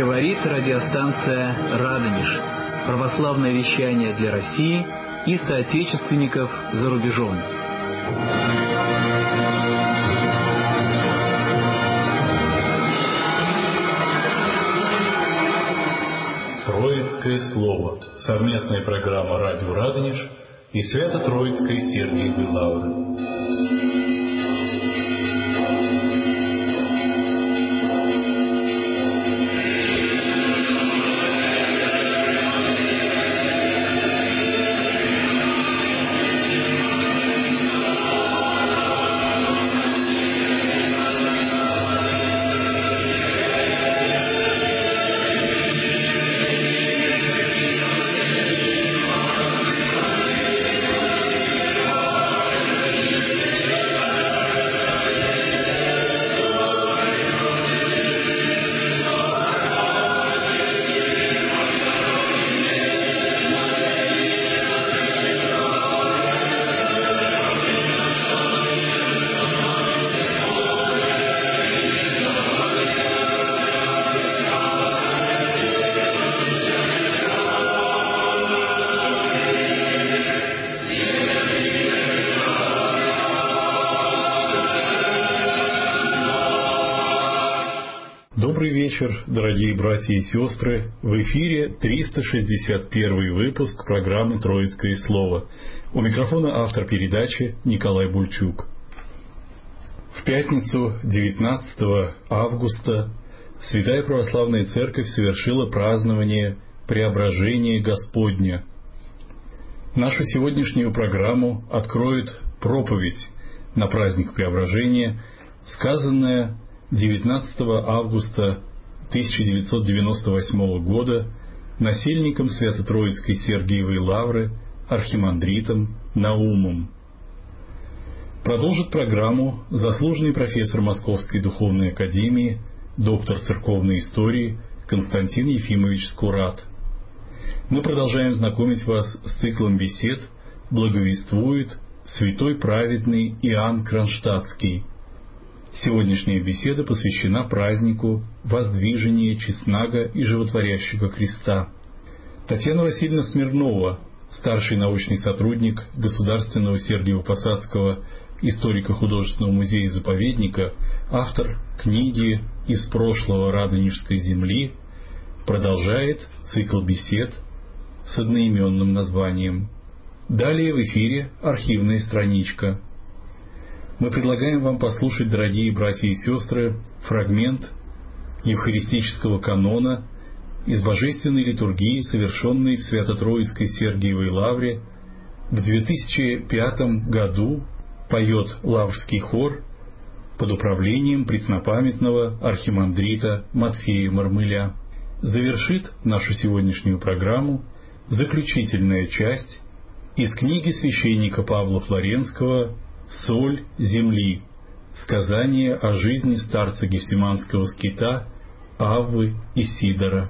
Говорит радиостанция «Радонеж». Православное вещание для России и соотечественников за рубежом. Троицкое слово. Совместная программа «Радио Радонеж» и Свято-Троицкой Сергиевой Лавры. Добрый вечер, дорогие братья и сестры. В эфире 361 выпуск программы «Троицкое слово». У микрофона автор передачи Николай Бульчук. В пятницу, 19 августа, Святая Православная Церковь совершила празднование Преображения Господня. Нашу сегодняшнюю программу откроет проповедь на праздник Преображения, сказанная 19 августа 1998 года насельником Свято-Троицкой Сергиевой Лавры архимандритом Наумом. Продолжит программу заслуженный профессор Московской Духовной Академии, доктор церковной истории Константин Ефимович Скурат. Мы продолжаем знакомить вас с циклом бесед «Благовествует святой праведный Иоанн Кронштадтский». Сегодняшняя беседа посвящена празднику воздвижения честного и животворящего креста. Татьяна Васильевна Смирнова, старший научный сотрудник Государственного Сергиево-Посадского историко-художественного музея-заповедника, автор книги «Из прошлого Радонежской земли», продолжает цикл бесед с одноименным названием. Далее в эфире архивная страничка. Мы предлагаем вам послушать, дорогие братья и сестры, фрагмент евхаристического канона из божественной литургии, совершенной в Свято-Троицкой Сергиевой Лавре в 2005 году, поет Лаврский хор под управлением преснопамятного архимандрита Матфея Мармыля. Завершит нашу сегодняшнюю программу заключительная часть из книги священника Павла Флоренского «Соль земли. Сказание о жизни старца Гефсиманского скита Аввы и Сидора».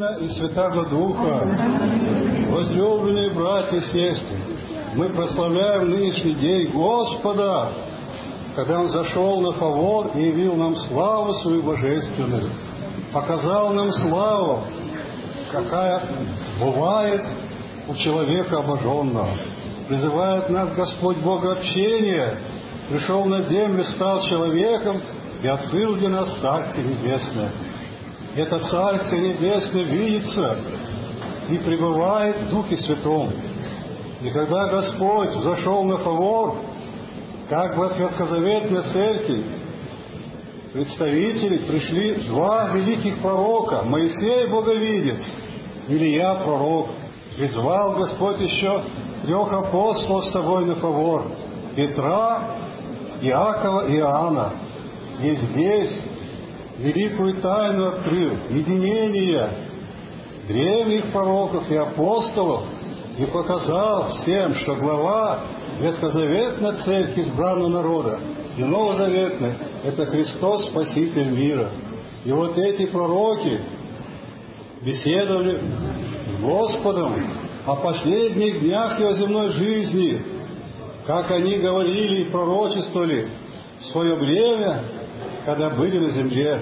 Сына и Святаго Духа. Возлюбленные братья и сестры, мы прославляем нынешний день Господа, когда Он зашел на фавор и явил нам славу свою божественную, показал нам славу, какая бывает у человека обожженного. Призывает нас Господь Бог общения, пришел на землю, стал человеком и открыл для нас Царствие Небесное. Это Царствие Небесное видится и пребывает в Духе Святом. И когда Господь зашел на фавор, как бы от ветхозаветной церкви, представители пришли два великих пророка, Моисей Боговидец, Илия пророк. Призвал Господь еще 3 апостолов с собой на фавор, Петра, Иакова и Иоанна. И здесь великую тайну открыл единение древних пророков и апостолов и показал всем, что глава ветхозаветной церкви избранного народа и новозаветной – это Христос, Спаситель мира. И вот эти пророки беседовали с Господом о последних днях Его земной жизни, как они говорили и пророчествовали в свое время, когда были на земле.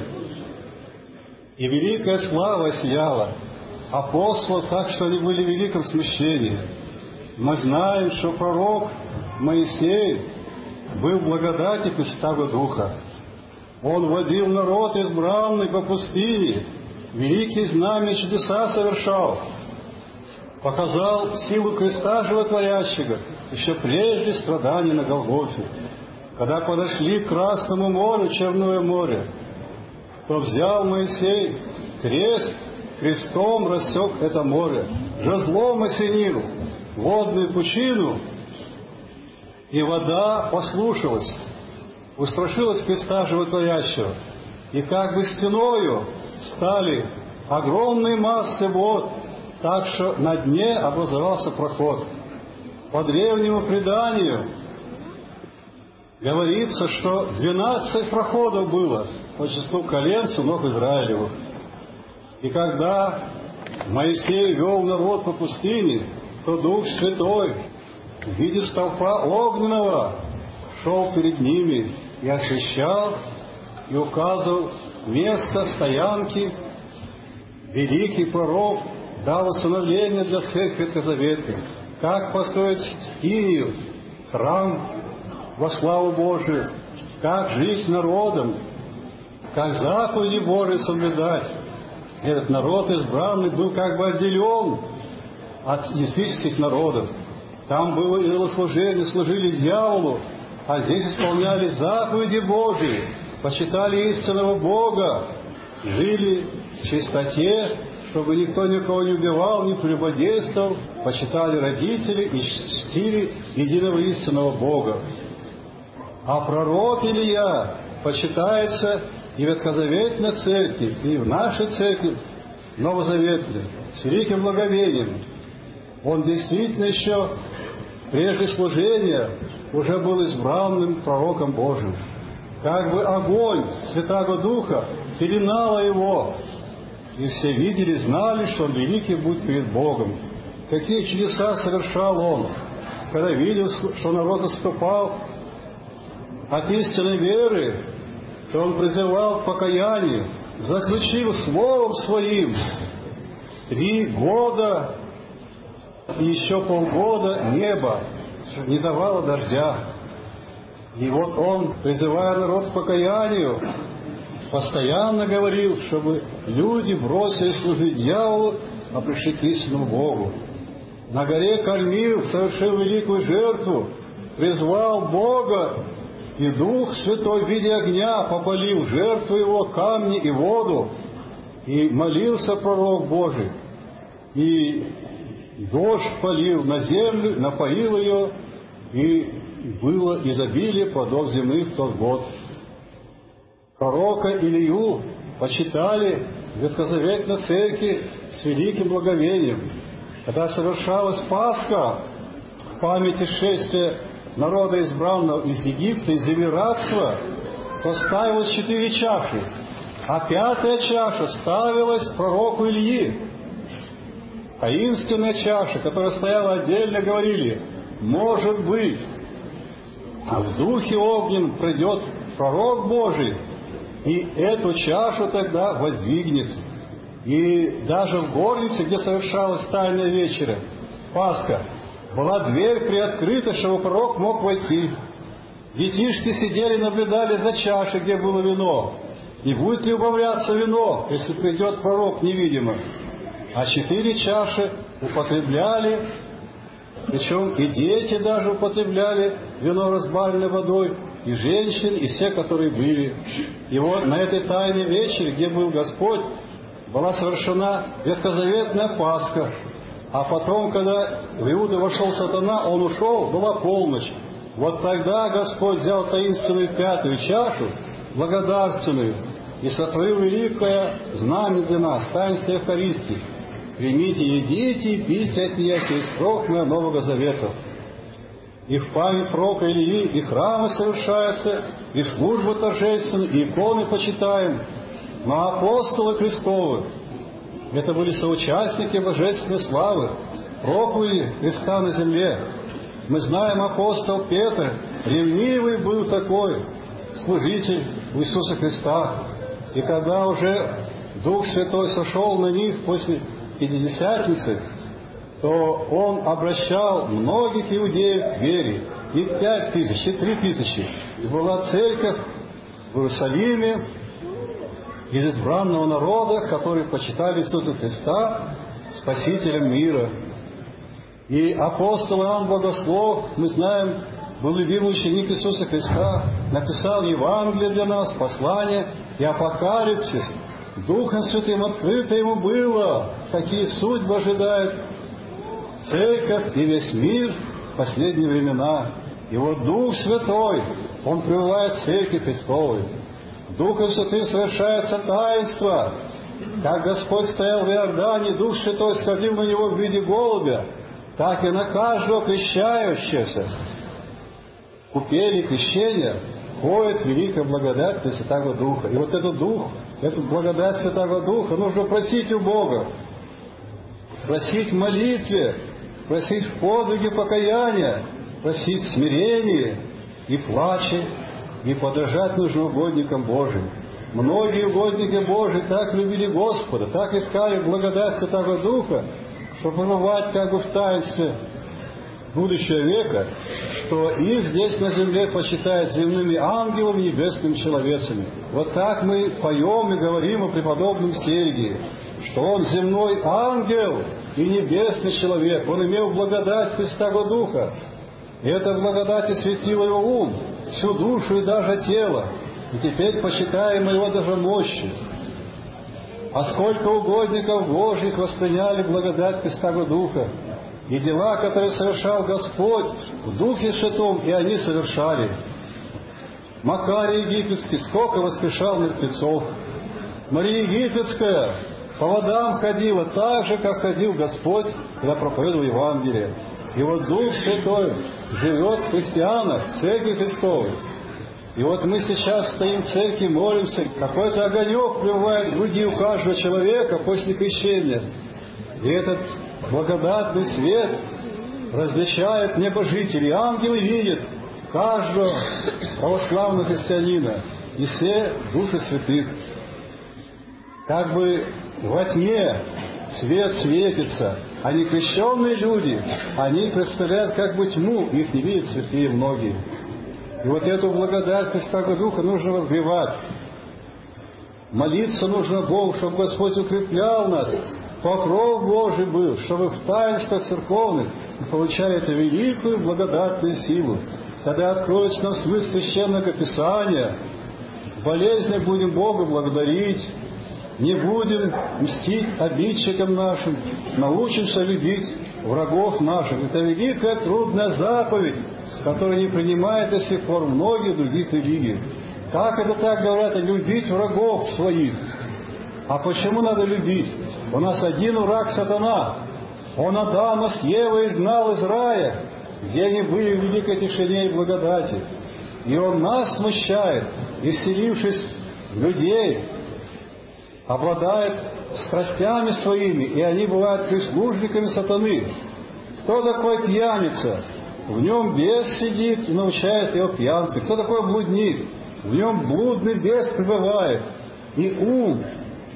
И великая слава сияла апостолов так, что они были в великом смущении. Мы знаем, что пророк Моисей был в благодати Святаго Духа. Он водил народ избранный по пустыне, великие знамения и чудеса совершал, показал силу креста животворящего еще прежде страданий на Голгофе. Когда подошли к Красному морю, Черное море, то взял Моисей крест, крестом рассек это море, жезлом осенил водную пучину, и вода послушалась, устрашилась креста животворящего, и как бы стеною стали огромные массы вод, так что на дне образовался проход. По древнему преданию говорится, что 12 проходов было по числу колен сынов Израилевых. И когда Моисей вел народ по пустыне, то Дух Святой в виде столпа огненного шел перед ними и освещал, и указывал место стоянки. Великий пророк дал установление для церкви ветхозаветной, как построить скинию, храм во славу Божию, как жить народом, как заповеди Божии соблюдать. Этот народ избранный был как бы отделен от языческих народов. Там было идолослужение, служили дьяволу, а здесь исполняли заповеди Божии, почитали истинного Бога, жили в чистоте, чтобы никто никого не убивал, не прелюбодействовал, почитали родителей и чтили единого истинного Бога. А пророк Илия почитается и в ветхозаветной церкви, и в нашей церкви новозаветной, с великим благовением. Он действительно еще прежде служения уже был избранным пророком Божьим. Как бы огонь Святаго Духа пеленало его, и все видели, знали, что он великий будет перед Богом. Какие чудеса совершал он, когда видел, что народ отступал от истинной веры, то он призывал к покаянию, заключил словом своим 3 года и еще полгода небо не давало дождя. И вот он, призывая народ к покаянию, постоянно говорил, чтобы люди бросили служить дьяволу, а пришли к истинному Богу. На горе Кормил совершил великую жертву, призвал Бога, и Дух Святой в виде огня попалил жертву его, камни и воду, и молился пророк Божий, и дождь полил на землю, напоил ее, и было изобилие плодов земных в тот год. Пророка Илию почитали в ветхозаветной церкви с великим благовением. Когда совершалась Пасха в памяти шествия народа избранного из Египта, из земли рабства, то ставилось 4 чаши, а 5-я чаша ставилась пророку Илии, таинственная чаша, которая стояла отдельно, говорили: может быть. А в духе огненном придет пророк Божий, и эту чашу тогда воздвигнет. И даже в горнице, где совершалась тайная вечеря, Пасха, была дверь приоткрыта, чтобы пророк мог войти. Детишки сидели, наблюдали за чашей, где было вино. Не будет ли убавляться вино, если придет пророк невидимо? А 4 чаши употребляли, причем и дети даже употребляли вино, разбавленное водой, и женщины, и все, которые были. И вот на этой тайной вечере, где был Господь, была совершена ветхозаветная Пасха. А потом, когда в Иуду вошел сатана, он ушел, была полночь. Вот тогда Господь взял таинственную 5-ю чашу, благодарственную, и сотворил великое знамя для нас, таинство Евхаристии. Примите, едите и пейте от нее сей срок моего Нового Завета. И в память пророка Илии и храмы совершаются, и службы торжественные, и иконы почитаем. Но апостолы Христовы — это были соучастники божественной славы, проповеди Христа на земле. Мы знаем, апостол Петр, ревнивый был такой служитель Иисуса Христа. И когда уже Дух Святой сошел на них после Пятидесятницы, то он обращал многих иудеев к вере. И 5000, и 3000. И была церковь в Иерусалиме из избранного народа, которые почитали Иисуса Христа Спасителем мира. И апостол Иоанн Богослов, мы знаем, был любимый ученик Иисуса Христа, написал Евангелие для нас, послание и апокалипсис. Духом Святым открыто ему было, какие судьбы ожидает церковь и весь мир в последние времена. И вот Дух Святой, Он пребывает в церкви Христовой. Духом Святым совершается таинство. Как Господь стоял в Иордане, Дух Святой сходил на Него в виде голубя, так и на каждого крещающегося в купели крещения ходит великая благодать Пресвятого Духа. И вот этот Дух, эту благодать Святого Духа нужно просить у Бога. Просить в молитве, просить в подвиге покаяния, просить в смирении и плаче, и подражать нужно угодникам Божьим. Многие угодники Божьи так любили Господа, так искали благодать Святого Духа, чтобы пребывать как бы в таинстве будущего века, что их здесь на земле почитают земными ангелами, небесными человецами. Вот так мы поем и говорим о преподобном Сергии, что он земной ангел и небесный человек. Он имел благодать Христова Духа. И эта благодать осветила его ум, всю душу и даже тело. И теперь почитаем его даже мощи. А сколько угодников Божьих восприняли благодать Христова Духа, и дела, которые совершал Господь в Духе Святом, и они совершали. Макарий Египетский сколько воскрешал мертвецов. Мария Египетская по водам ходила так же, как ходил Господь, когда проповедовал Евангелие. И вот Дух Святой живет в христианах, в Церкви Христовой. И вот мы сейчас стоим в церкви, молимся, какой-то огонек пребывает в груди у каждого человека после крещения. И этот благодатный свет различает небожители. Ангелы видят каждого православного христианина и все души святых. Как бы во тьме свет светится, а некрещенные люди, они представляют как бы тьму, их не видят святые многие. И вот эту благодать Христова Духа нужно возгревать. Молиться нужно Богу, чтобы Господь укреплял нас, покров Божий был, чтобы в таинствах церковных мы получали эту великую благодатную силу. Тогда откроется нам смысл Священного Писания. В болезни будем Бога благодарить, не будем мстить обидчикам нашим, научимся любить врагов наших. Это великая трудная заповедь, которую не принимают до сих пор многие других религий. Как это так говорят, любить врагов своих? А почему надо любить? У нас один враг сатана. Он Адама с Евой изгнал из рая, где они были в великой тишине и благодати. И он нас смущает, и вселившись в людей, обладает страстями своими, и они бывают прислужниками сатаны. Кто такой пьяница? В нем бес сидит и научает его пьянцы. Кто такой блудник? В нем блудный бес пребывает. И ум,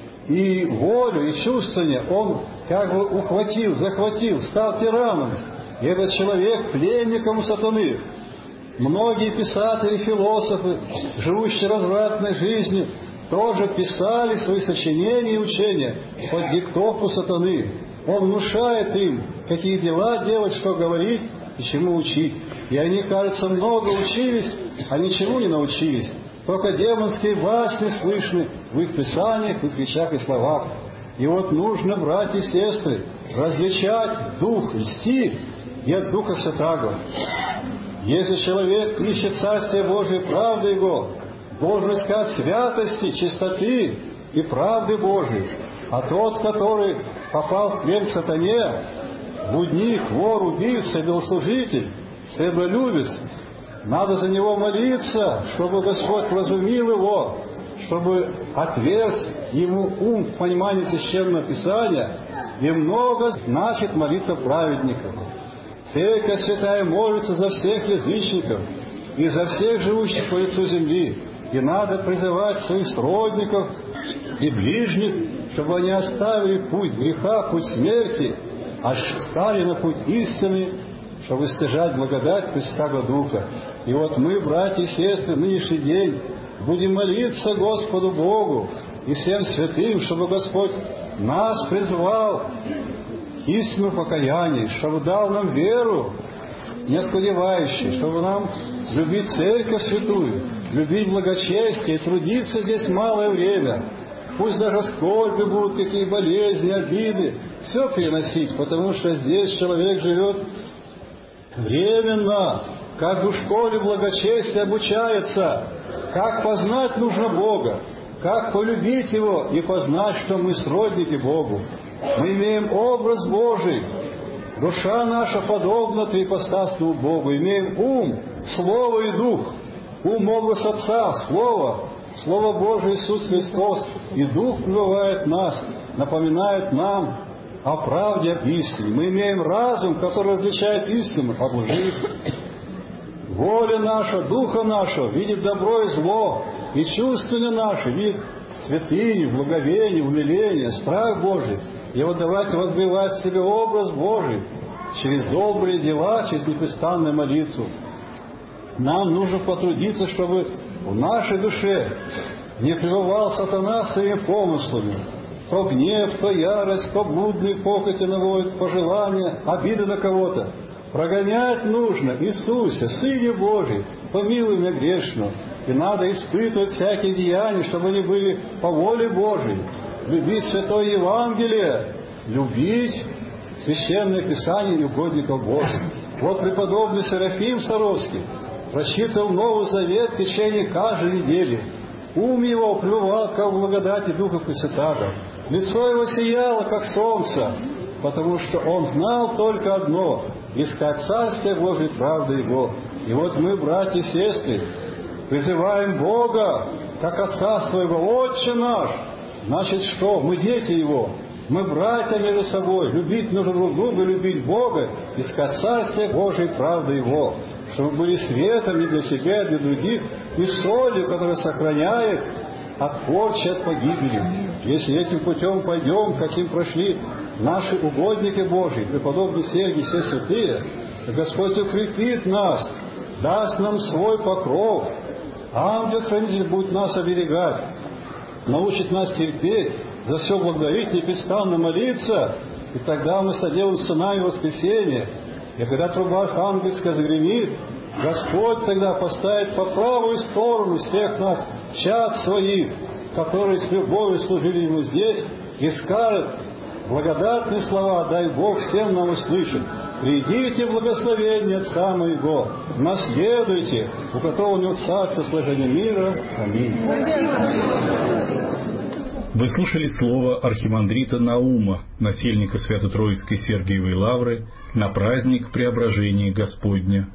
и волю, и чувствование он как бы ухватил, захватил, стал тираном. И этот человек пленником у сатаны. Многие писатели, философы, живущие развратной жизнью, тоже писали свои сочинения и учения под диктовку сатаны. Он внушает им, какие дела делать, что говорить и чему учить. И они, кажется, много учились, а ничему не научились. Только демонские басни слышны в их писаниях, в их речах и словах. И вот нужно, братья и сестры, различать дух льсти и от духа святаго. Если человек ищет Царствие Божие, правды Его, должен искать святости, чистоты и правды Божией. А тот, который попал в плен к сатане, блудник, вор, убийца, идолослужитель, сребролюбец, надо за него молиться, чтобы Господь вразумил его, чтобы отверз ему ум в понимании Священного Писания, и много значит молитва праведников. Церковь Святая молится за всех язычников и за всех живущих по лицу земли, и надо призывать своих сродников и ближних, чтобы они оставили путь греха, путь смерти, а стали на путь истины, чтобы стяжать благодать Пресвятого Духа. И вот мы, братья и сестры, в нынешний день будем молиться Господу Богу и всем святым, чтобы Господь нас призвал к истинному покаянию, чтобы дал нам веру, не оскудевающую, чтобы нам любить Церковь Святую, любить благочестие и трудиться здесь малое время. Пусть даже скорби будут, какие болезни, обиды, все переносить, потому что здесь человек живет временно, как бы в школе благочестия обучается, как познать нужно Бога, как полюбить Его и познать, что мы сродники Богу. Мы имеем образ Божий, душа наша подобна триипостасному Богу, имеем ум, слово и дух, ум образ Отца, Слово Божие Иисус Христос, и Дух пребывает в нас, напоминает нам о правде, об истине. Мы имеем разум, который различает истину от лжи. Воля наша, духа нашего видит добро и зло, и чувствование наше видит святыню, благовение, умиление, страх Божий. И вот давайте возбивать в себе образ Божий через добрые дела, через непрестанную молитву. Нам нужно потрудиться, чтобы в нашей душе не пребывал сатана своими помыслами. То гнев, то ярость, то блудные похоти наводят, пожелания, обиды на кого-то. Прогонять нужно Иисусе, Сыне Божий, помилуй меня грешного. И надо испытывать всякие деяния, чтобы они были по воле Божией. Любить Святое Евангелие, любить Священное Писание и угодников Божьих. Вот преподобный Серафим Саровский прочитал Новый Завет в течение каждой недели. Ум его пребывал, как в благодати Духа Пресвятаго. Лицо его сияло, как солнце, потому что он знал только одно — искать Царствие Божие, правды Его. И вот мы, братья и сестры, призываем Бога, как Отца Своего, Отче наш. Значит, что? Мы дети Его. Мы братья между собой. Любить нужно друг друга, любить Бога, искать Царствие Божие, правды Его. Чтобы мы были светом не для себя, а для других, и солью, которая сохраняет от порчи, от погибели. Если этим путем пойдем, каким прошли наши угодники Божьи, преподобный Сергий, все святые, то Господь укрепит нас, даст нам свой покров. Ангел-хранитель будет нас оберегать, научит нас терпеть, за все благодарить, непрестанно молиться, и тогда мы соделаем сынами воскресения. И когда труба архангельская загремит, Господь тогда поставит по правую сторону всех нас чад своих, которые с любовью служили Ему здесь, и скажет благодатные слова: дай Бог всем нам услышать. Придите в благословение Отца моего, наследуйте, у которого у Него царство сложения мира. Аминь. Вы слушали слово архимандрита Наума, насельника Свято-Троицкой Сергиевой Лавры, на праздник Преображения Господня.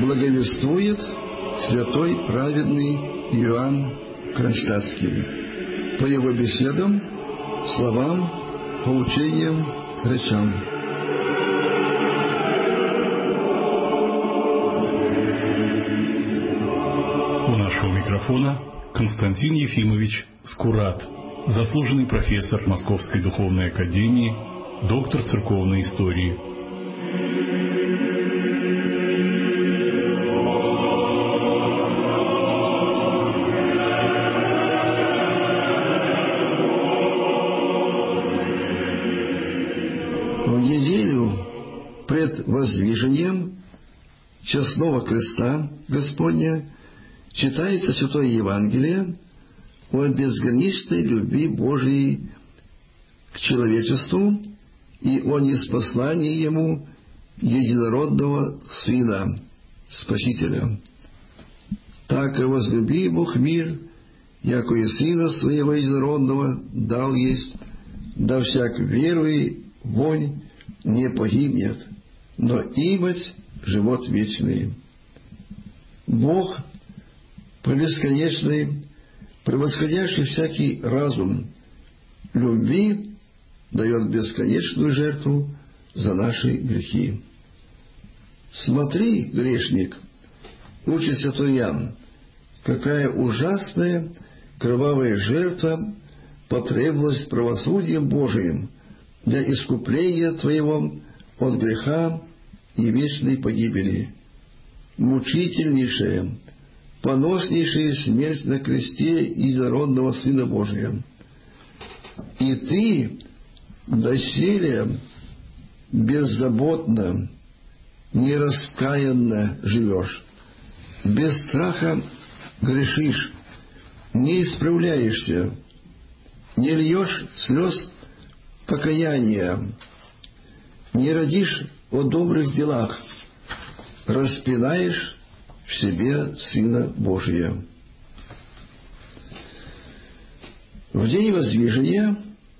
благовествует святой праведный Иоанн Кронштадтский по его беседам, словам, поучениям, речам. У нашего микрофона Константин Ефимович Скурат, заслуженный профессор Московской Духовной Академии, доктор церковной истории. В неделю пред воздвижением честного креста Господня читается Святое Евангелие о безграничной любви Божией к человечеству и о ниспослании Ему единородного Сына, Спасителя. Так и возлюби Бог мир, яко и Сына Своего единородного дал есть, да всяк веруй вонь не погибнет, но имать живот вечный. Бог по бесконечной, превосходящий всякий разум любви дает бесконечную жертву за наши грехи. Смотри, грешник, учит святой Иоанн, какая ужасная кровавая жертва потребовалась правосудием Божиим для искупления твоего от греха и вечной погибели. Мучительнейшая, поноснейшая смерть на кресте единородного Сына Божия. И ты доселе беззаботно, нераскаянно живешь, без страха грешишь, не исправляешься, не льешь слез покаяния, не родишь о добрых делах, распинаешь в себе Сына Божия. В день воздвижения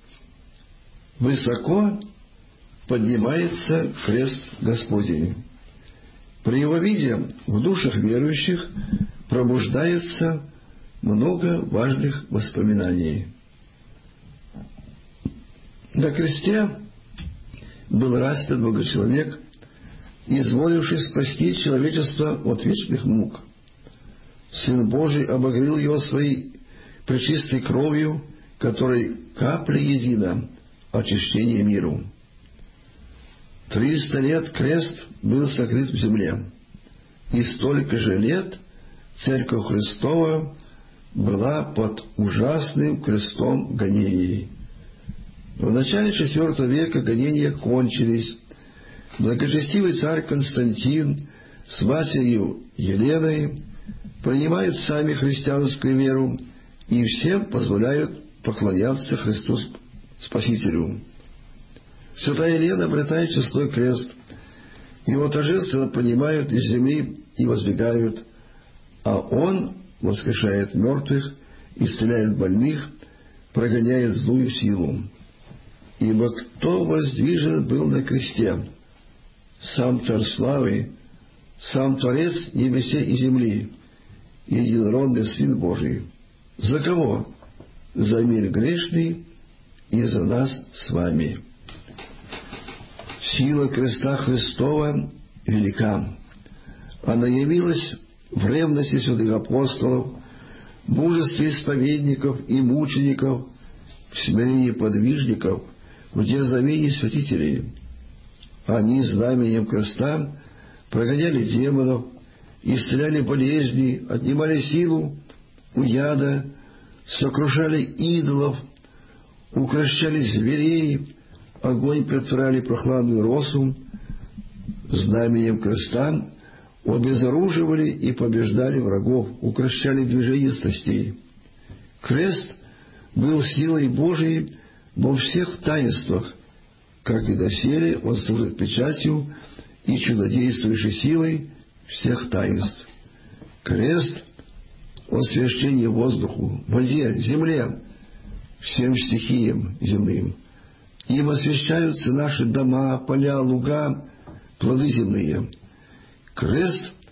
высоко поднимается крест Господень. При его виде в душах верующих пробуждается много важных воспоминаний. На кресте был распят Богочеловек, изволивший спасти человечество от вечных мук. Сын Божий обогрел его своей пречистой кровью, которой капля едина очищение миру. 300 лет крест был сокрыт в земле, и столько же лет Церковь Христова была под ужасным крестом гонений. В начале IV века гонения кончились. Благочестивый царь Константин с матерью Еленой принимают сами христианскую веру и всем позволяют поклоняться Христу Спасителю. Святая Елена обретает честной крест. Его торжественно поднимают из земли и воздвигают, а он воскрешает мертвых, исцеляет больных, прогоняет злую силу. Ибо кто воздвижен был на кресте? Сам Царь Славы, сам Творец небеса и земли, единородный Сын Божий. За кого? За мир грешный и за нас с вами. Сила креста Христова велика. Она явилась в ревности святых апостолов, мужестве исповедников и мучеников, в смирении подвижников, в дерзновении святителей. Они знаменем креста прогоняли демонов, исцеляли болезни, отнимали силу у яда, сокрушали идолов, укрощали зверей, огонь претворяли прохладную росу, знаменем креста обезоруживали и побеждали врагов, укрощали движение страстей. Крест был силой Божией во всех таинствах, как и доселе он служит печатью и чудодействующей силой всех таинств. Крест — освящение воздуху, воде, земле, всем стихиям земным. Им освящаются наши дома, поля, луга, плоды земные. Крест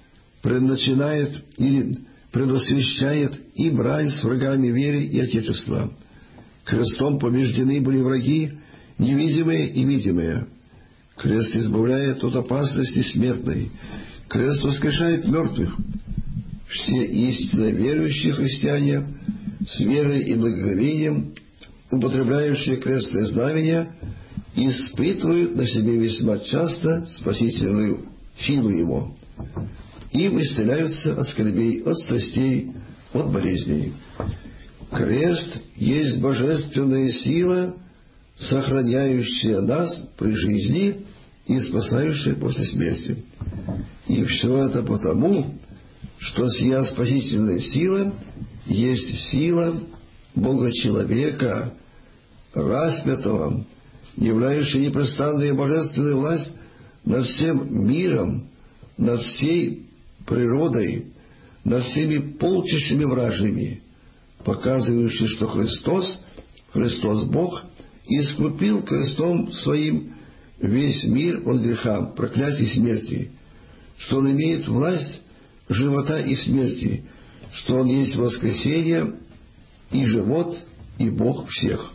предначинает или предосвящает и брань с врагами веры и Отечества. Крестом побеждены были враги, невидимые и видимые. Крест избавляет от опасности смертной. Крест воскрешает мертвых. Все истинно верующие христиане с верой и благоговением, употребляющие крестное знамение, испытывают на себе весьма часто спасительную силу Его. Им исцеляются от скорбей, от страстей, от болезней. Крест есть божественная сила, сохраняющая нас при жизни и спасающая после смерти. И все это потому, что сия спасительная сила есть сила Бога-человека, распятого, являющая непрестанную божественную власть над всем миром, над всей природой, над всеми полчищами вражьими, показывающий, что Христос Бог, искупил крестом Своим весь мир от греха, проклятия и смерти, что Он имеет власть живота и смерти, что Он есть воскресение и живот, и Бог всех.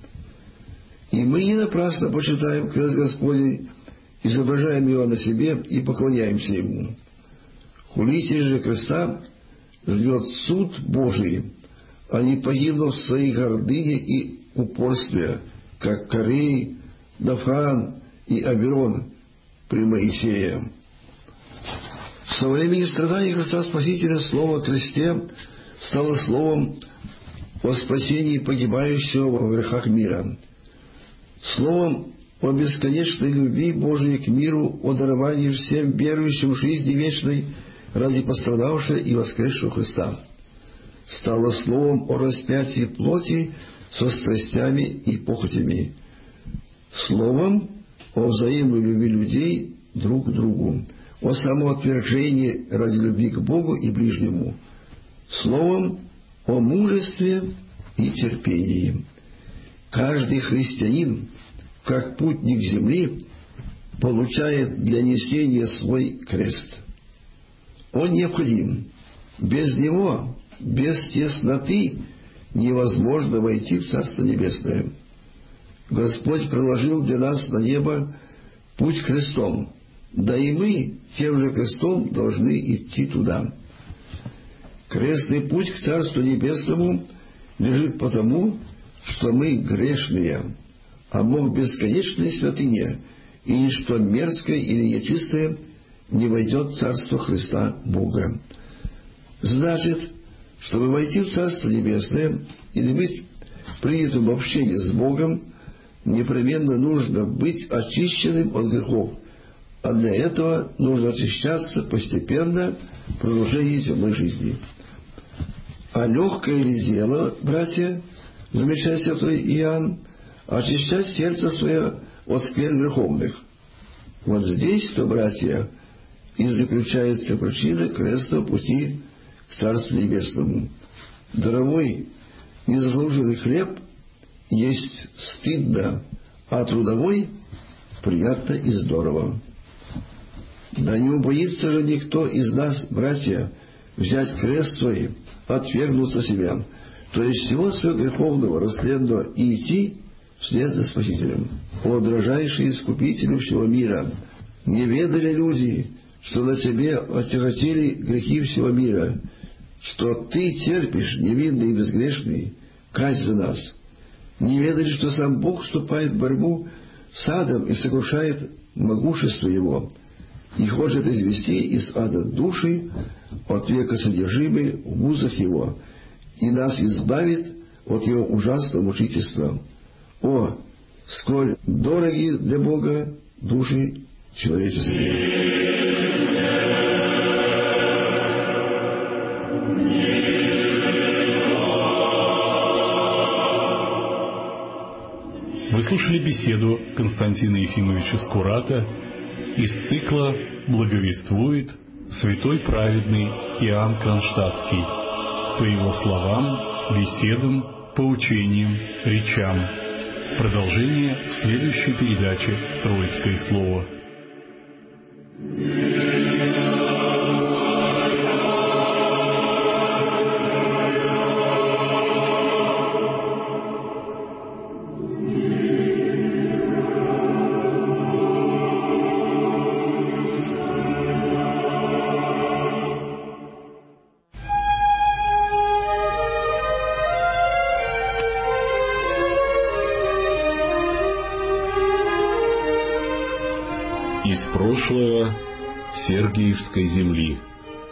И мы не напрасно почитаем крест Господень, изображаем Его на себе и поклоняемся Ему. Хулитель же креста ждет суд Божий, а не погибнут в своей гордыне и упорстве, как Корей, Дафан и Аберон при Моисее. Со времени страданий Христа Спасителя слово о кресте стало словом о спасении погибающего во грехах мира, словом о бесконечной любви Божией к миру, о даровании всем верующим жизни вечной ради пострадавшего и воскресшего Христа. Стало словом о распятии плоти со страстями и похотями, словом о взаимной любви людей друг к другу, о самоотвержении ради любви к Богу и ближнему, словом о мужестве и терпении. Каждый христианин, как путник земли, получает для несения свой крест. Он необходим. Без него, без тесноты, невозможно войти в Царство Небесное. Господь проложил для нас на небо путь крестом, да и мы тем же крестом должны идти туда. Крестный путь к Царству Небесному лежит потому, что мы грешные, а Бог бесконечной святыня, и ничто мерзкое или нечистое не войдет в Царство Христа Бога. Значит, чтобы войти в Царство Небесное или быть принятым в общение с Богом, непременно нужно быть очищенным от грехов, а для этого нужно очищаться постепенно в продолжении земной жизни. А легкое ли дело, братья, замечает святой Иоанн, очищать сердце свое от скверн греховных? Вот здесь-то, братья, и заключается причина крестного пути к Царству Небесному. Даровой, незаслуженный хлеб есть стыдно, а трудовой приятно и здорово. Да не убоится же никто из нас, братья, взять крест свой, отвергнуться себя, то есть всего своего греховного, растленного, и идти вслед за Спасителем. О, дрожайший Искупителю всего мира! Не ведали люди, что на тебе отяготели грехи всего мира, что ты терпишь, невинный и безгрешный, казнь за нас. Не ведали, что сам Бог вступает в борьбу с адом и сокрушает могущество его, и хочет извести из ада души, от века содержимые в узах его, и нас избавит от его ужасного мучительства. О, сколь дороги для Бога души человеческие! Вы слушали беседу Константина Ефимовича Скурата из цикла «Благовествует святой праведный Иоанн Кронштадтский» по его словам, беседам, поучениям, речам. Продолжение в следующей передаче «Троицкое слово». прошлого Сергиевской земли.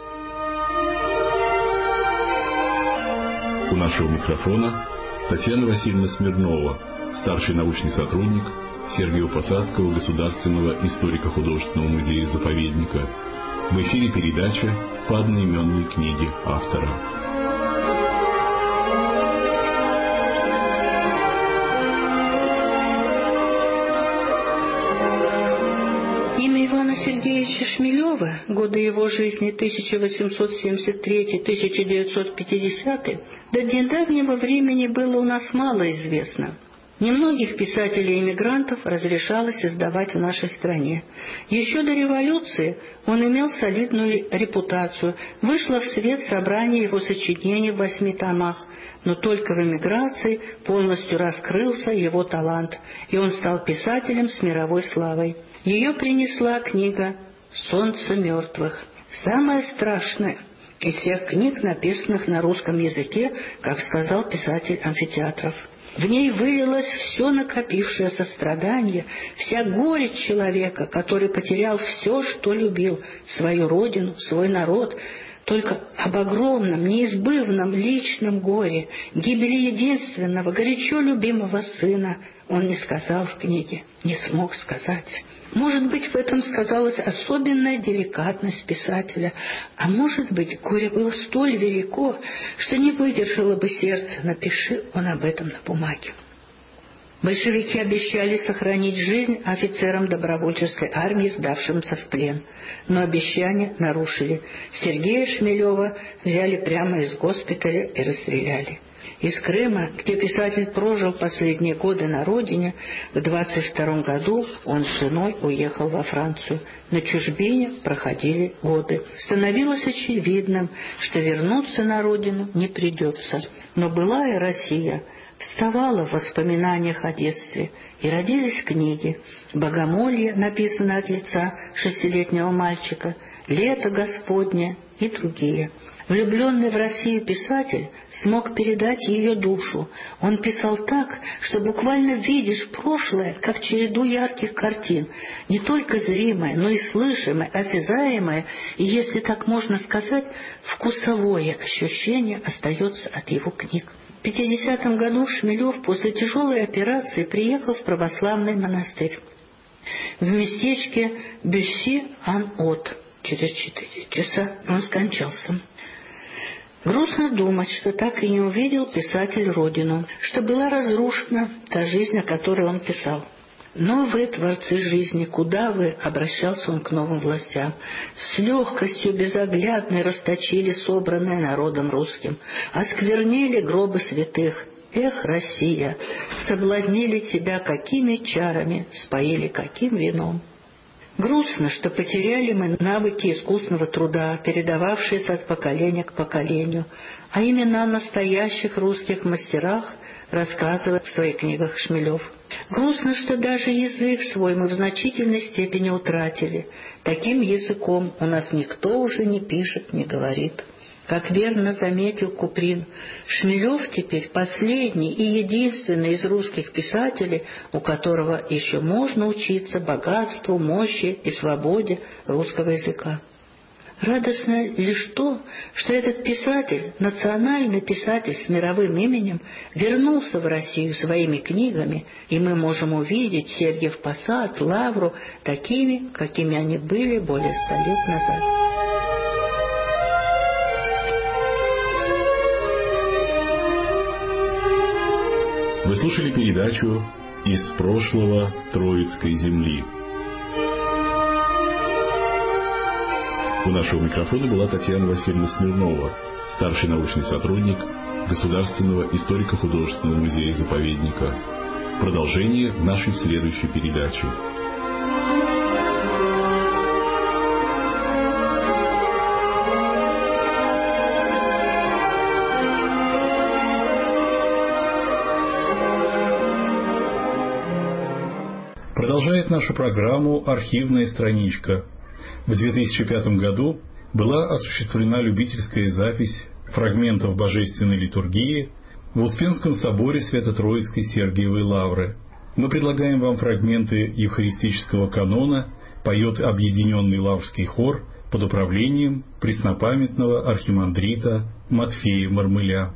У нашего микрофона Татьяна Васильевна Смирнова, старший научный сотрудник Сергиево-Посадского государственного историко-художественного музея-заповедника. В эфире передача по одноименной книге автора. Имя Ивана Сергеевича Шмелева, годы его жизни 1873-1950, до недавнего времени было у нас мало известно. Немногих писателей-эмигрантов разрешалось издавать в нашей стране. Еще до революции он имел солидную репутацию. Вышло в свет собрание его сочинений в 8 томах, но только в эмиграции полностью раскрылся его талант, и он стал писателем с мировой славой. Ее принесла книга «Солнце мертвых». Самая страшная из всех книг, написанных на русском языке, как сказал писатель Амфитеатров. В ней вылилось все накопившееся страдание, вся горечь человека, который потерял все, что любил, свою родину, свой народ, только об огромном, неизбывном личном горе, гибели единственного, горячо любимого сына он не сказал в книге, не смог сказать. Может быть, в этом сказалась особенная деликатность писателя, а может быть, горе было столь велико, что не выдержало бы сердце, напиши он об этом на бумаге. Большевики обещали сохранить жизнь офицерам добровольческой армии, сдавшимся в плен. Но обещания нарушили. Сергея Шмелева взяли прямо из госпиталя и расстреляли. Из Крыма, где писатель прожил последние годы на родине, в 22 году он с женой уехал во Францию. На чужбине проходили годы. Становилось очевидным, что вернуться на родину не придется. Но былая Россия вставала в воспоминаниях о детстве, и родились книги «Богомолье», написанное от лица 6-летнего мальчика, «Лето Господне» и другие. Влюбленный в Россию писатель смог передать ее душу. Он писал так, что буквально видишь прошлое, как череду ярких картин, не только зримое, но и слышимое, осязаемое, и, если так можно сказать, вкусовое ощущение остается от его книг. В 50 году Шмелев после тяжелой операции приехал в православный монастырь в местечке Бюсси-ан-От. Через 4 часа он скончался. Грустно думать, что так и не увидел писатель родину, что была разрушена та жизнь, о которой он писал. Но вы, творцы жизни, куда вы, обращался он к новым властям, с легкостью безоглядной расточили собранное народом русским, осквернили гробы святых. Эх, Россия, соблазнили тебя какими чарами, споили каким вином. Грустно, что потеряли мы навыки искусного труда, передававшиеся от поколения к поколению, а именно о настоящих русских мастерах рассказывает в своих книгах Шмелев. Грустно, что даже язык свой мы в значительной степени утратили. Таким языком у нас никто уже не пишет, не говорит. Как верно заметил Куприн, Шмелев теперь последний и единственный из русских писателей, у которого еще можно учиться богатству, мощи и свободе русского языка. Радостно лишь то, что этот писатель, национальный писатель с мировым именем, вернулся в Россию своими книгами, и мы можем увидеть Сергиев Посад, Лавру такими, какими они были более 100 лет назад. Вы слушали передачу «Из прошлого Троицкой земли». У нашего микрофона была Татьяна Васильевна Смирнова, старший научный сотрудник Государственного историко-художественного музея-заповедника. Продолжение в нашей следующей передаче. Продолжает нашу программу «Архивная страничка». В 2005 году была осуществлена любительская запись фрагментов божественной литургии в Успенском соборе Свято-Троицкой Сергиевой Лавры. Мы предлагаем вам фрагменты евхаристического канона поет объединенный Лаврский хор под управлением преснопамятного архимандрита Матфея Мармыля.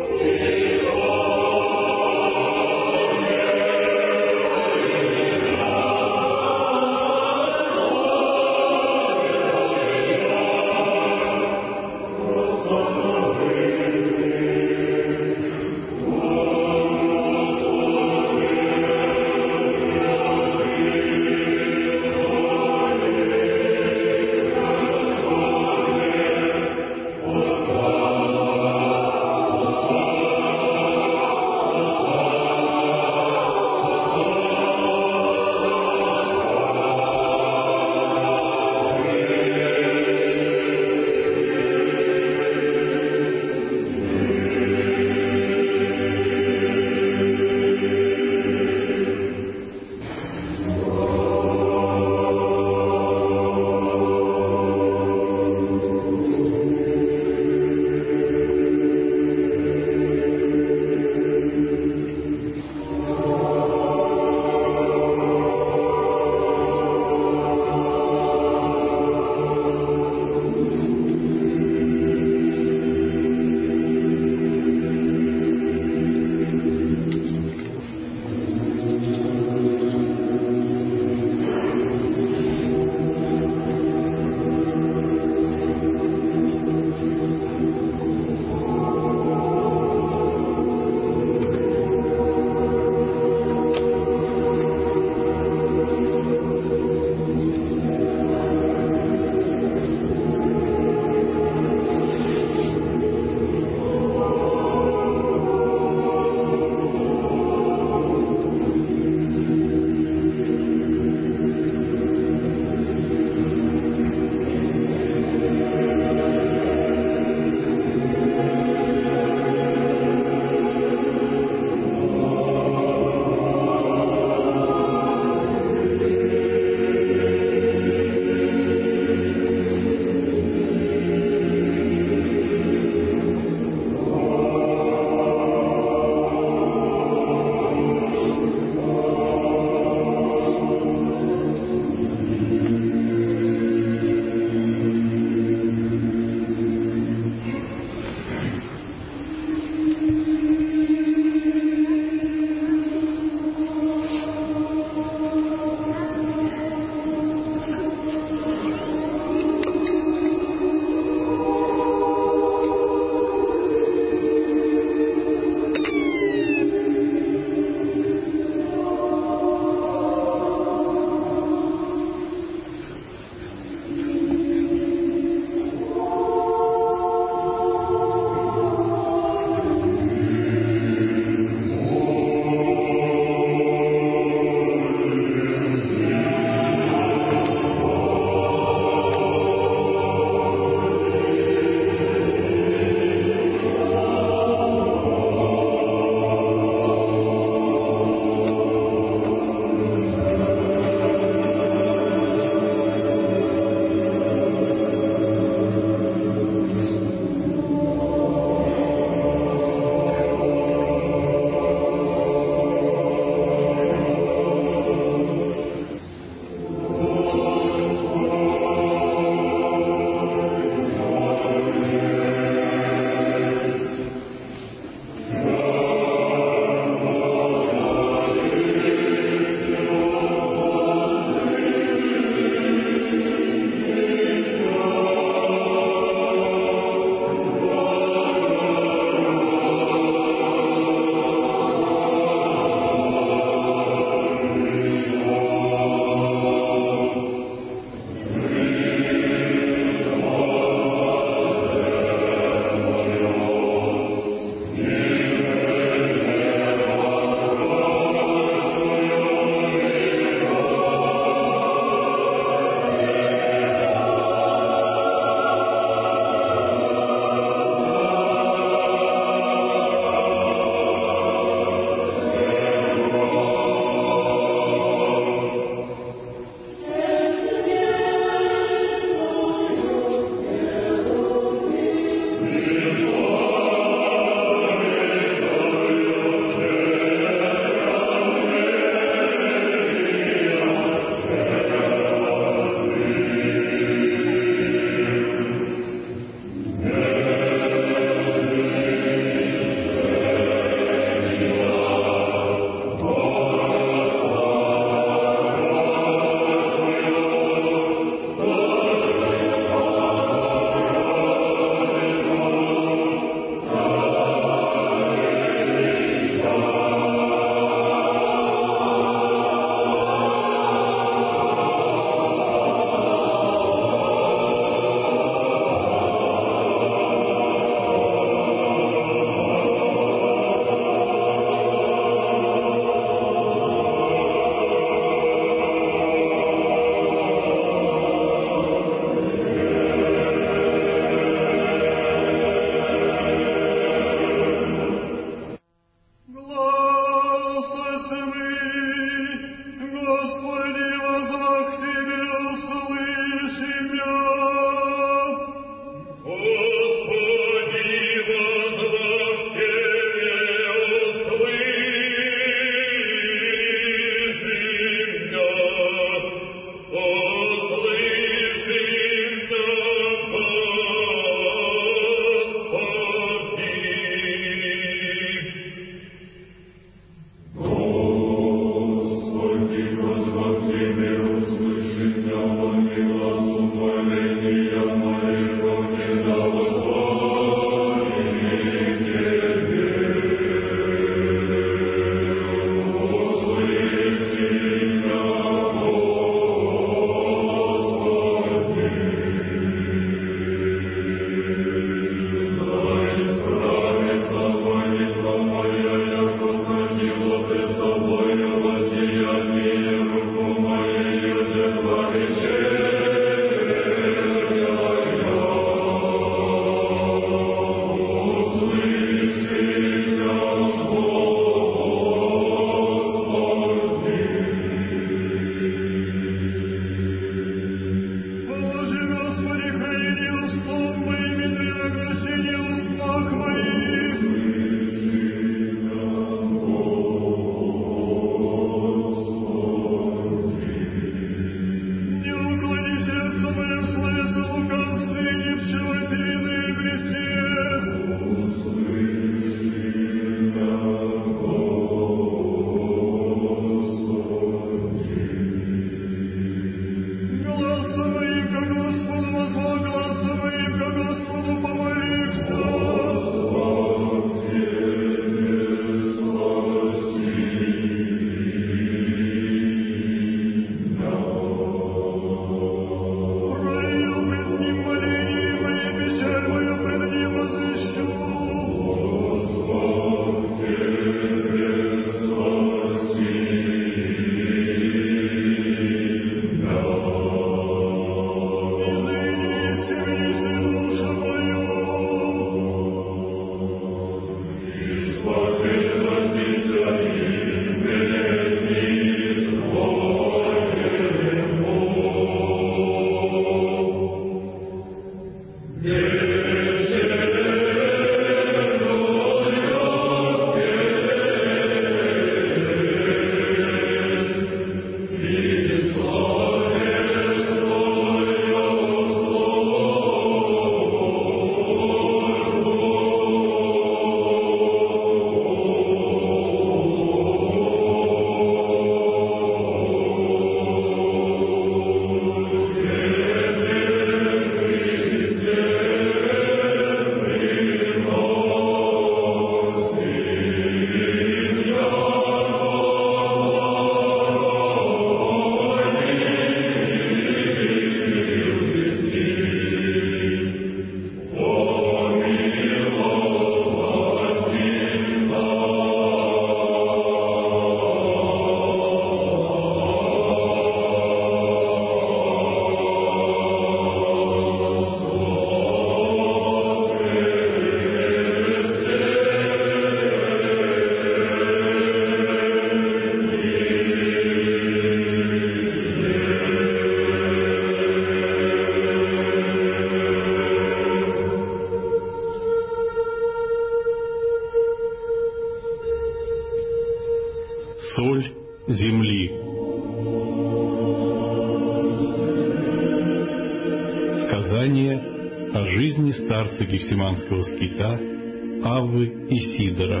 о жизни старца Гефсиманского скита Аввы и Сидора.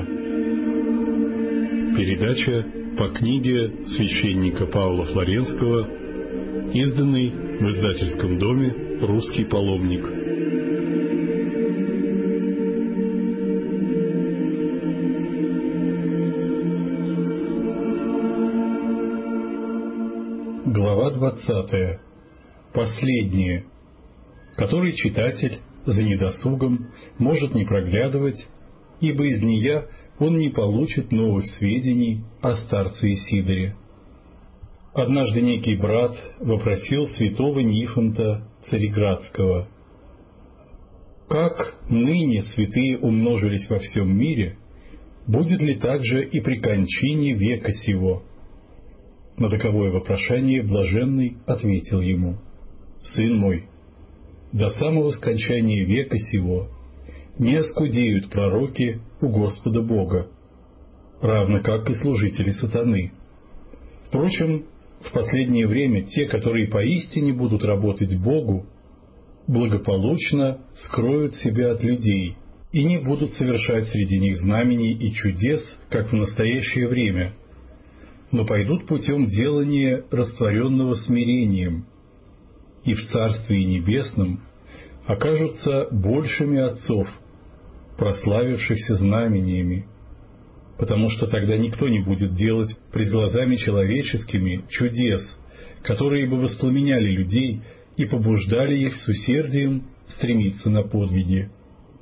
Передача по книге священника Павла Флоренского, изданной в издательском доме «Русский паломник». Глава 20. Последнее, который читатель за недосугом может не проглядывать, ибо из нее он не получит новых сведений о старце Исидоре. Однажды некий брат вопросил святого Нифонта Цареградского: «Как ныне святые умножились во всем мире, будет ли также и при кончине века сего?» На таковое вопрошание блаженный ответил ему: «Сын мой, до самого скончания века сего не оскудеют пророки у Господа Бога, равно как и служители сатаны. Впрочем, в последнее время те, которые поистине будут работать Богу, благополучно скроют себя от людей и не будут совершать среди них знамений и чудес, как в настоящее время, но пойдут путем делания, растворенного смирением, и в Царстве Небесном окажутся большими отцов, прославившихся знамениями, потому что тогда никто не будет делать пред глазами человеческими чудес, которые бы воспламеняли людей и побуждали их с усердием стремиться на подвиги.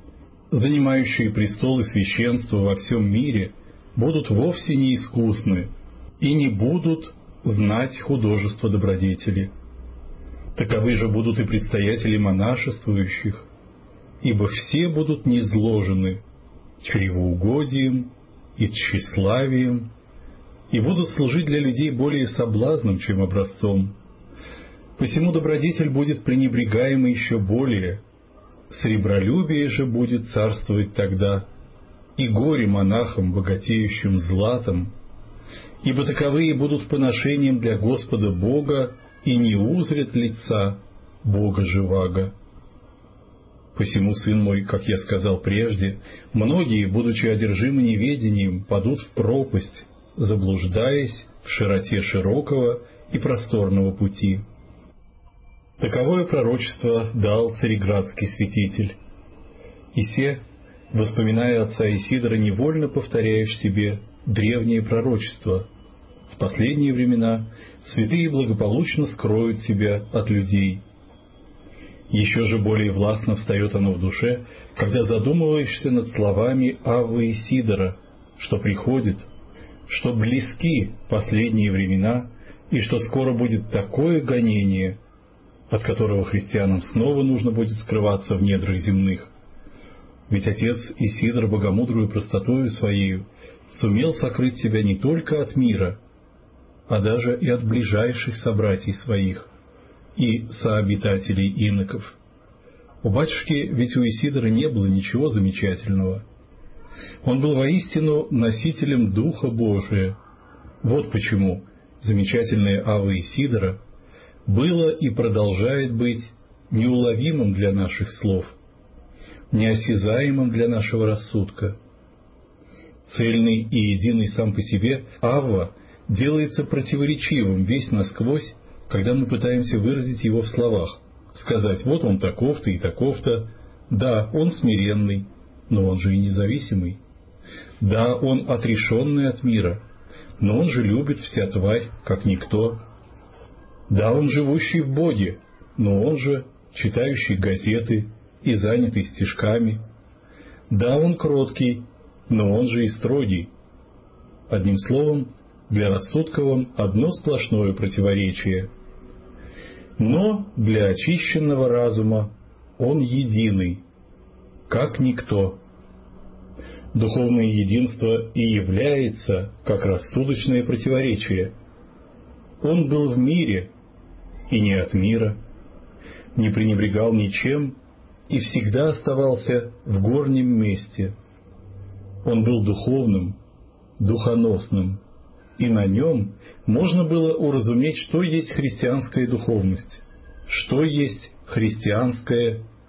Занимающие престолы священства во всем мире будут вовсе не искусны и не будут знать художество добродетели. Таковы же будут и предстоятели монашествующих, ибо все будут низложены чревоугодием и тщеславием, и будут служить для людей более соблазном, чем образцом. Посему добродетель будет пренебрегаема еще более, сребролюбие же будет царствовать тогда, и горе монахам, богатеющим златом, ибо таковые будут поношением для Господа Бога и не узрят лица Бога живаго. Посему, сын мой, как я сказал прежде, многие, будучи одержимы неведением, падут в пропасть, заблуждаясь в широте широкого и просторного пути». Таковое пророчество дал цареградский святитель. И се, воспоминая отца Исидора, невольно повторяешь себе древнее пророчество: в последние времена святые благополучно скроют себя от людей. Еще же более властно встает оно в душе, когда задумываешься над словами Аввы и Сидора, что приходит, что близки последние времена, и что скоро будет такое гонение, от которого христианам снова нужно будет скрываться в недрах земных. Ведь отец Исидор богомудрую простотою своею сумел сокрыть себя не только от мира, а даже и от ближайших собратьей своих и сообитателей иноков. У батюшки ведь у Исидора не было ничего замечательного. Он был воистину носителем Духа Божия. Вот почему замечательное Авва Исидора было и продолжает быть неуловимым для наших слов, неосязаемым для нашего рассудка. Цельный и единый сам по себе Авва делается противоречивым весь насквозь, когда мы пытаемся выразить его в словах, сказать: вот он таков-то и таков-то, да, он смиренный, но он же и независимый, да, он отрешенный от мира, но он же любит вся тварь, как никто, да, он живущий в Боге, но он же читающий газеты и занятый стишками, да, он кроткий, но он же и строгий. Одним словом, для рассудка он одно сплошное противоречие. Но для очищенного разума он единый, как никто. Духовное единство и является как рассудочное противоречие. Он был в мире и не от мира, не пренебрегал ничем и всегда оставался в горнем месте. Он был духовным, духоносным, и на нем можно было уразуметь, что есть христианская духовность, что есть христианское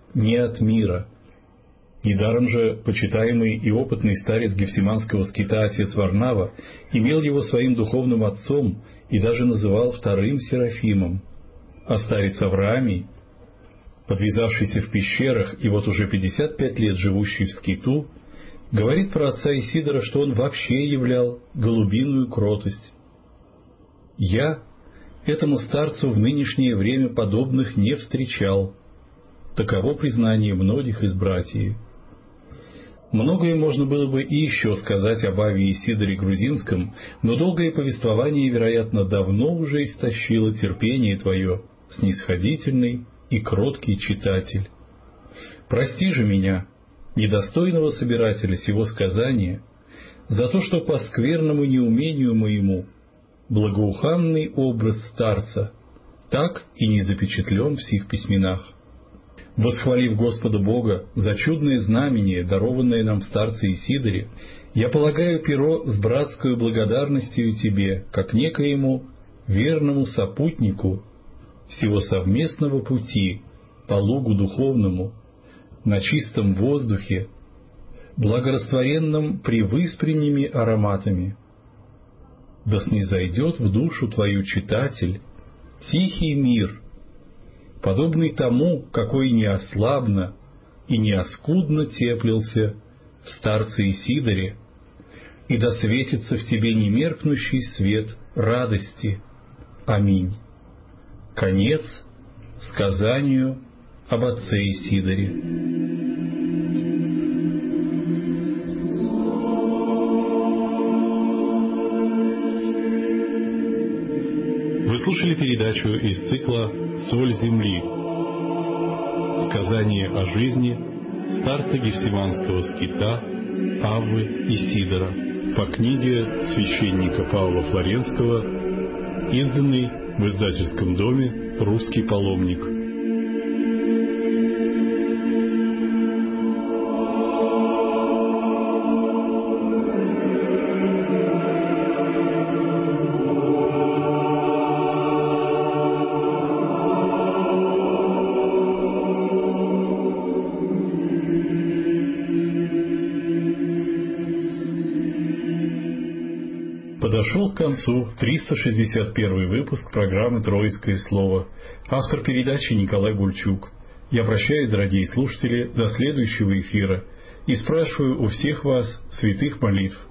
не от мира. Недаром же почитаемый и опытный старец Гефсиманского скита отец Варнава имел его своим духовным отцом и даже называл вторым Серафимом. А старец Авраамий, подвязавшийся в пещерах и вот уже 55 лет живущий в скиту, говорит про отца Исидора, что он вообще являл голубиную кротость. «Я этому старцу в нынешнее время подобных не встречал». Таково признание многих из братьев. Многое можно было бы и еще сказать об Аве Исидоре Грузинском, но долгое повествование, вероятно, давно уже истощило терпение твое, снисходительный и кроткий читатель. Прости же меня, недостойного собирателя сего сказания, за то, что по скверному неумению моему благоуханный образ старца так и не запечатлен в сих письменах. Восхвалив Господа Бога за чудное знамение, дарованное нам в старце Исидоре, я полагаю перо с братскою благодарностью тебе, как некоему верному сопутнику всего совместного пути по лугу духовному, на чистом воздухе, благорастворенном превыспренними ароматами. Да снизойдет в душу твою, читатель, тихий мир, подобный тому, какой неослабно и неоскудно теплился в старце Исидоре, и да светится в тебе немеркнущий свет радости. Аминь. Конец сказанию об отце Исидоре. Вы слушали передачу из цикла «Соль земли». Сказание о жизни старца Гефсиманского скита Аввы Исидора по книге священника Павла Флоренского, изданной в издательском доме «Русский паломник». Подошел к концу 361 выпуск программы «Троицкое слово». Автор передачи Николай Гульчук. Я прощаюсь, дорогие слушатели, до следующего эфира и спрашиваю у всех вас святых молитв.